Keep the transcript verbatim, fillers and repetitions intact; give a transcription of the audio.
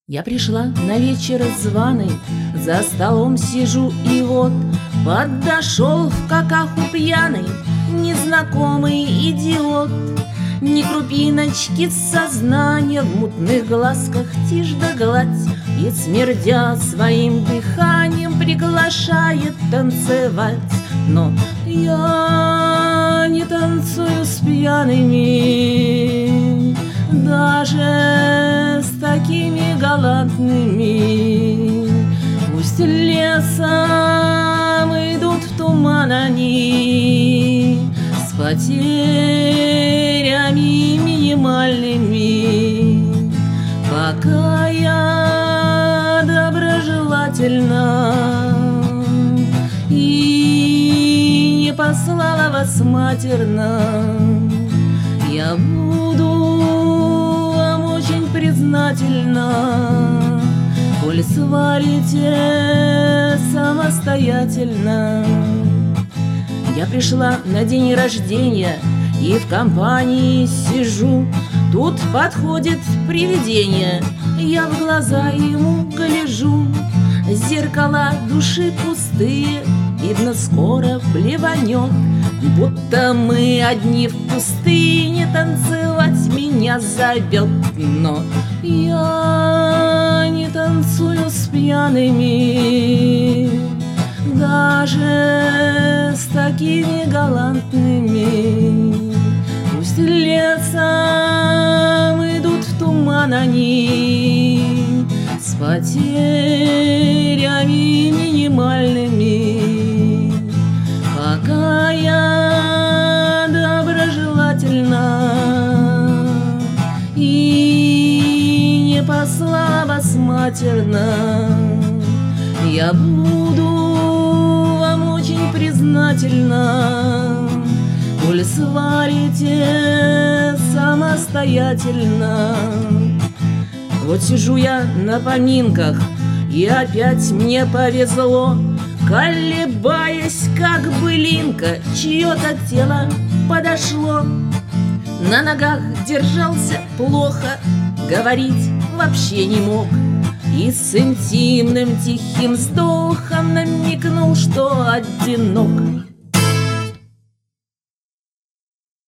Я пришла на вечер званый, за столом сижу, и вот подошел в какаху пьяный незнакомый идиот. Ни крупиночки сознания в мутных глазках, тишь да гладь, и, смердя своим дыханием, приглашает танцевать. Но я не танцую с пьяными, даже с такими галантными. Пусть лесом идут в туман они, с потерями минимальными. Пока я доброжелательна и не послала вас матерно, я буду вам очень признательна, коль сварите самостоятельно. Я пришла на день рождения и в компании сижу. Тут подходит привидение, я в глаза ему гляжу. Зеркала души пустые, видно, скоро блеванет, будто мы одни в пустыне, танцевать меня зовет. Но я не танцую с пьяными, даже с такими галантными. Пусть лесом идут в туман они, с потерями минимальными. Пока я доброжелательна и не послала вас матерно, я буду вам очень признательна, коль сварите самостоятельно. Вот сижу я на поминках, и опять мне повезло, колебаясь, как былинка, чье-то тело подошло. На ногах держался плохо, говорить вообще не мог, и с интимным тихим вздохом намекнул, что одинок.